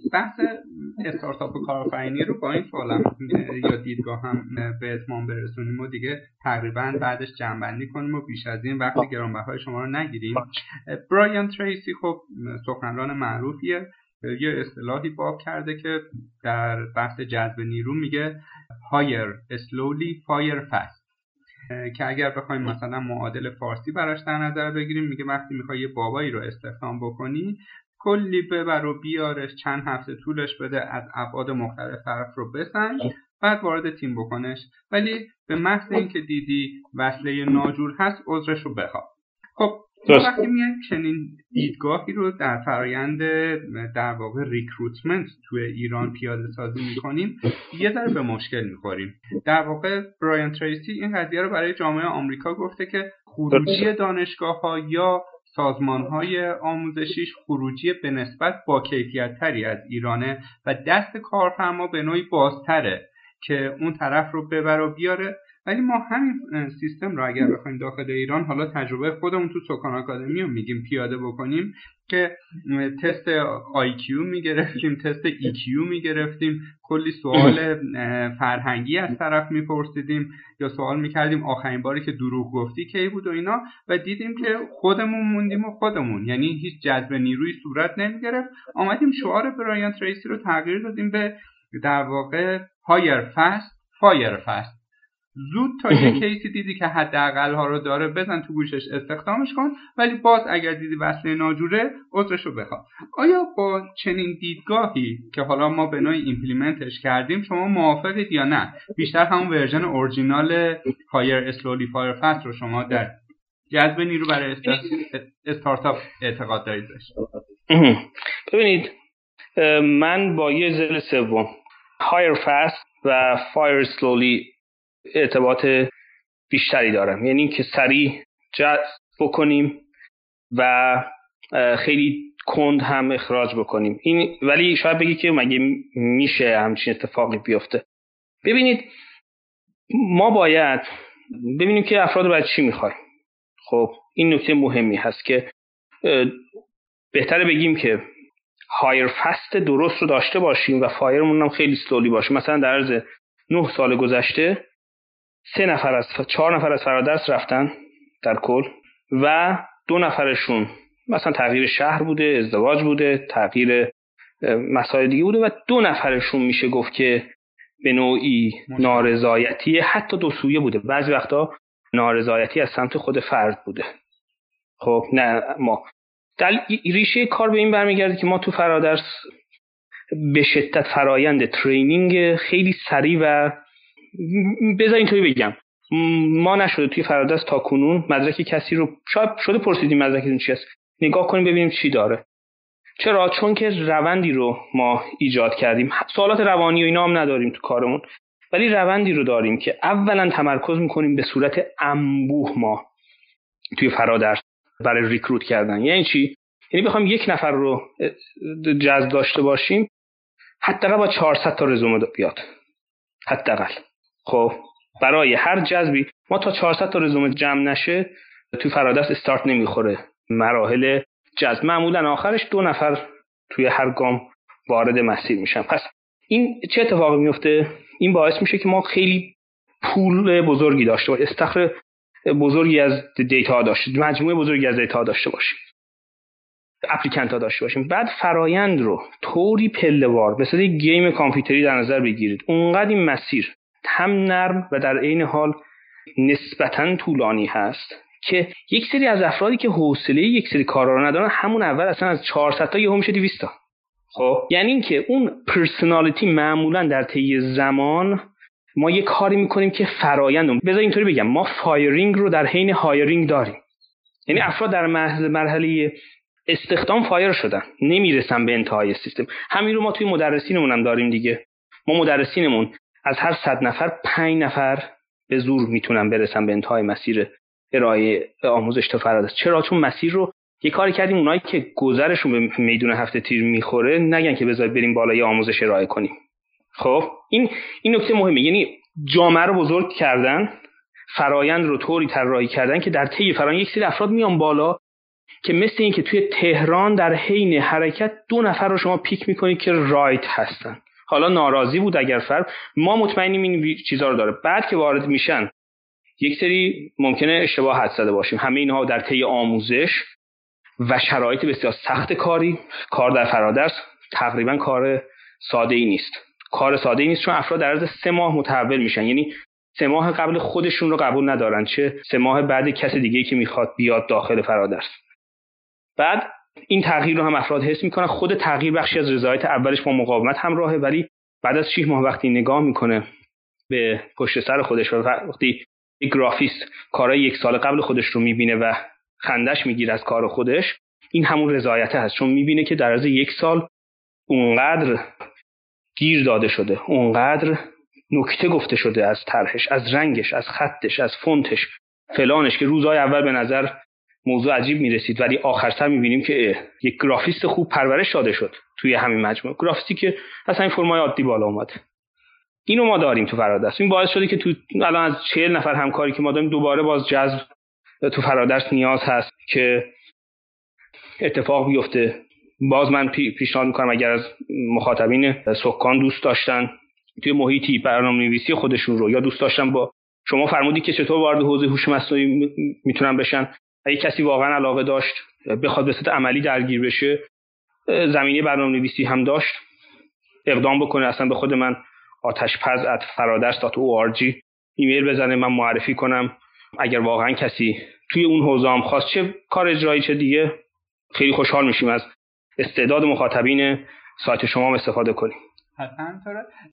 بحث استارتاپ و کارآفرینی رو با این سوالم یا دیدگاه هم به اتمام برسونیم و دیگه تقریبا بعدش جمع‌بندی کنیم و بیش از این وقت گرانبهای شما رو نگیریم. برایان تریسی خب سخنران معروفیه، یه اصطلاحی باب کرده که در بحث جذب نیرو میگه hire slowly fire fast، که اگر بخوایم مثلا معادل فارسی براش در نظر بگیریم میگه وقتی میخوای یه بابایی رو استخدام بکنی کلی ببر و بیارش، چند هفته طولش بده، از ابعاد مختلف طرف رو بسنج، بعد وارد تیم بکنش، ولی به محض اینکه دیدی وصله ناجور هست عذرش رو بخواه. خب وقتی میایم چنین دیدگاهی رو در فرایند در واقع ریکروتمنت توی ایران پیاده سازی میکنیم یه ذره به مشکل میخوریم. در واقع برایان تریسی این قضیه رو برای جامعه آمریکا گفته که خروجی دانشگاه‌ها یا سازمان‌های آموزشیش خروجی به نسبت با کیفیت‌تری از ایرانه و دست کارفرما به نوعی بازتره که اون طرف رو ببر و بیاره. ولی ما همین سیستم رو اگر بخوایم داخل ایران، حالا تجربه خودمون تو سکان آکادمی رو میگیم پیاده بکنیم، که تست IQ میگرفتیم، تست EQ میگرفتیم، کلی سوال فرهنگی از طرف میپرسیدیم یا سوال میکردیم آخرین باری که دروغ گفتی کی بود و اینا، و دیدیم که خودمون موندیم و خودمون، یعنی هیچ جذب نیروی صورت نمیگرفت. آمدیم شعار برایان تریسی رو تغییر دادیم به در واقع hire fast fire fast. زود تا یه کیسی دیدی که حداقل ها رو داره بزن تو گوشش استخدامش کن، ولی باز اگر دیدی وصله ناجوره عذرشو بخواد. آیا با چنین دیدگاهی که حالا ما به نوعی ایمپلیمنتش کردیم شما موافقید یا نه؟ بیشتر همون ورژن اورجینال هایر اسلولی فایر فست رو شما در جذب نیرو برای استارتاپ اعتقاد دارید بهش؟ ببینید، من با یه ضلع سوم هایر فست و فایر اسلولی ارتباط بیشتری دارم، یعنی که سریع جذب بکنیم و خیلی کند هم اخراج بکنیم. این ولی شاید بگی که مگه میشه همچین اتفاقی بیفته؟ ببینید، ما باید ببینیم که افراد باید چی میخوایم. خب این نکته مهمی هست که بهتره بگیم که هایر فست درست رو داشته باشیم و فایرمون هم خیلی سلولی باشه. مثلا در عرض 9 سال گذشته 4 نفر از فرادرس رفتن در کل و 2 نفرشون مثلا تغییر شهر بوده، ازدواج بوده، تغییر مسائل دیگه بوده و 2 نفرشون میشه گفت که به نوعی نارضایتی حتی دو سویه بوده. بعضی وقتا نارضایتی از سمت خود فرد بوده. خب نه، ما ریشه کار به این برمیگرده که ما تو فرادرس به شدت فرایند ترینینگ خیلی سریع و بذار اینطوری بگم، ما نشده توی فرادرس تا کنون مدرک کسی رو شاید شده پرسیدیم مدرکتون چی است، نگاه کنیم ببینیم چی داره. چرا؟ چون که روندی رو ما ایجاد کردیم. سوالات روانی و اینا هم نداریم تو کارمون، ولی روندی رو داریم که اولا تمرکز میکنیم به صورت انبوه ما توی فرادرس برای ریکروت کردن. یعنی چی؟ یعنی بخوام 1 نفر رو جذب داشته باشیم حداقل با 400 تا رزومه بیاد حداقل. خب برای هر جذبی ما تا 400 تا رزومه جمع نشه توی فرادرس استارت نمیخوره مراحل جذب. معمولا آخرش 2 نفر توی هر گام وارد مسیر میشن. پس این چه اتفاقی میفته؟ این باعث میشه که ما خیلی پول بزرگی داشته باشیم، استخر بزرگی از دیتا داشته، مجموعه بزرگی از دیتا داشته باشیم، اپلیکنت ها داشته باشیم. بعد فرایند رو طوری پله‌وار مثل یک گیم کامپیوتری در نظر بگیرید. اونقدر این مسیر هم نرم و در عین حال نسبتاً طولانی هست که یک سری از افرادی که حوصله یک سری کارا رو ندارن همون اول اصلا از 400 تا یهو میشه 200 تا. خب یعنی این که اون پرسونالیتی معمولاً در طی زمان ما یه کاری میکنیم که فرایند، بذار اینطوری بگم، ما فایرینگ رو در حین هایرینگ داریم. یعنی افراد در مرحله استخدام فایر شدن، نمیرسن به انتهای سیستم. همین رو ما توی مدرسینمون هم داریم دیگه. ما مدرسینمون از هر 100 نفر 5 نفر به زور میتونن برسن به انتهای مسیر ارائه آموزش تا فرادرس. چرا؟ چون مسیر رو یه کاری کردیم اونایی که گذرشون به میدون هفته تیر میخوره نگن که بذار بریم بالای آموزش ارائه کنیم. خب این نکته مهمه. یعنی جامعه رو بزرگ کردن، فرایند رو طوری طراحی کردن که در طی فرایند یک سری افراد میان بالا که مثل این که توی تهران در حین حرکت 2 نفر رو شما پیک میکنید که رایت هستن. حالا ناراضی بود اگر فرد، ما مطمئنیم این چیزا رو داره. بعد که وارد میشن یک سری ممکنه اشتباه حد زده باشیم. همه اینها در طی آموزش و شرایط بسیار سخت کاری، کار در فرادرس تقریبا کار ساده ای نیست. کار ساده ای نیست چون افراد در عرض 3 ماه متحول میشن. یعنی 3 ماه قبل خودشون رو قبول ندارن، چه 3 ماه بعد کس دیگه‌ای که میخواد بیاد داخل فرادرس. بعد این تغییر رو هم افراد حس میکنن. خود تغییر بخشی از رضایت اولش با مقاومت همراهه، ولی بعد از 6 ماه وقتی نگاه میکنه به پشت سر خودش و وقتی یک گرافیست کارهای 1 سال قبل خودش رو میبینه و خندش میگیره از کار خودش، این همون رضایت هست. چون میبینه که در عرض 1 سال اونقدر گیر داده شده، اونقدر نکته گفته شده از طرحش، از رنگش، از خطش، از فونتش، فلانش، که روزهای اول به نظر موضوع عجیب میرسید، ولی آخر سر میبینیم که یک گرافیست خوب پرورش داده شد توی همین مجموعه. گرافیستی که از همین فرمای عادی بالا اومد. اینو ما داریم تو فرادرس. این باعث شده که تو الان از 40 نفر همکاری که ما داریم دوباره باز جذب تو فرادرس نیاز هست که اتفاق بیفته. باز من پیشنهاد میکنم اگر از مخاطبین سکان دوست داشتن توی محیطی برنامه‌نویسی خودشون رو، یا دوست داشتن با شما فرمودی که چطور وارد حوزه هوش مصنوعی میتونن بشن، اگه کسی واقعا علاقه داشت بخواد به صورت عملی درگیر بشه، زمینه برنامه‌نویسی هم داشت، اقدام بکنه. اصلا به خود من atashpaz@faradars.org ایمیل بزنه، من معرفی کنم. اگر واقعا کسی توی اون حوزه هم خواست، چه کار اجرایی چه دیگه، خیلی خوشحال میشیم از استعداد مخاطبین سایت شما هم استفاده کنیم. همینطوره.